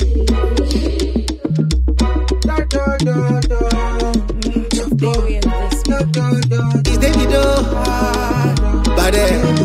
It's Davido, Bade.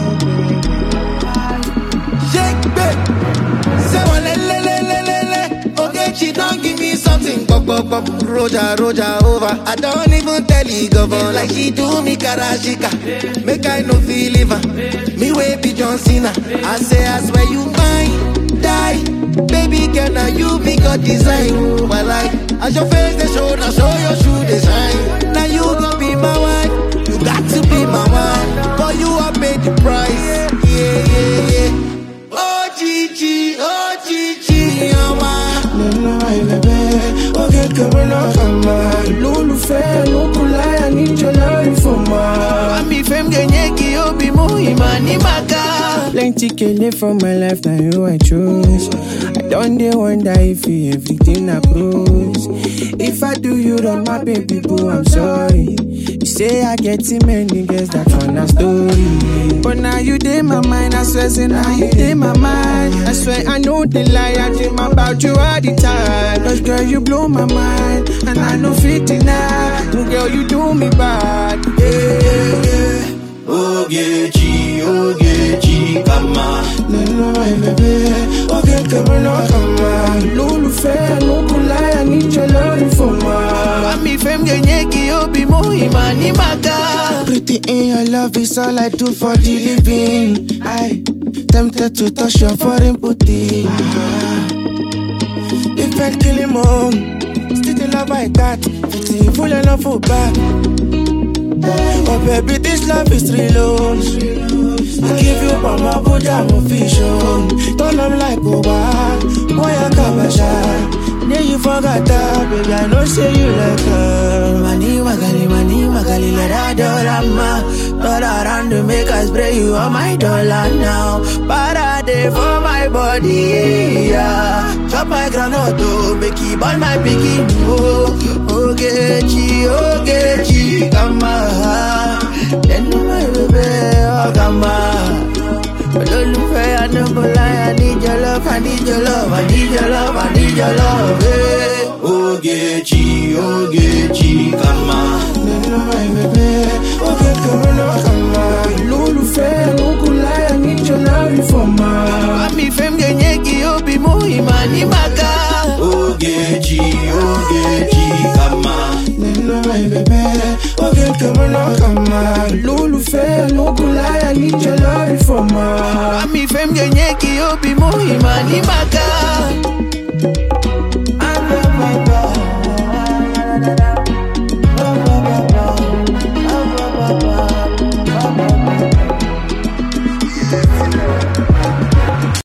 Shake back, say one le. Okay, she don't give me something. Pop. Roja over. I don't even tell you govern like she do me karashika. Make I no feel liver. Me way be John Cena. I say I swear you mine, die. Baby girl, now you be God design. My life, as your face they show, now show your shoe design. Now you gon' be my wife, you got to be my wife. For you I paid the price, yeah. Oh Gigi, oh my. No, baby, okay, come on, come on. Lulu fair, no kulaya, need your love for my. I'm be femme genyeki, obi muhima ni maka. Plenty kele for my life, now you I choose. I don't dey wonder if you everything I cruise. If I do you wrong, my baby boo, I'm sorry. You say I get too many girls, that's one a story. But now you dey my mind, I swear, say now you dey my mind. I swear I know the lie, I dream about you all the time. Cause girl, you blow my mind, and I know 59. Girl, you do me bad, yeah. Ogechi, come on. No, baby, okay, come on. Lulu fair, no kulaya, I need your love for my. I'm femme genyeki, obi muhima ni maka. Pretty in your love is all I do for the living. I tempted to touch your foreign booty. If I kill him on, still the love I got. Pretty full of love for back. Oh baby, this love is real. I give you my body, I'm official. Don't love like Oba, boy I kabasha. Yeah, you forgot that, baby, I know say you like her. Mani magali, let her dollar. Turn around to make us spray you on my dollar now. Parade for my body, yeah. Chop my granoto, make it burn my bikini. Oh, Ogechi, come on. Then my baby, oh, come on. Olólùfẹ́, I no go lie, I need your love, I need your love, I need your love, I need your love, hey. Ogechi, come on. No, my baby, okay, come on. Olólùfẹ́, no go lie, I need your love for my. I'm femme genyeki, obi muhima ni maka. Ogechi, come on. No, my baby, okay, come on. Olólùfẹ́, no go lie, I need your love for my. I'm femme genyeki, obi muhima ni maka.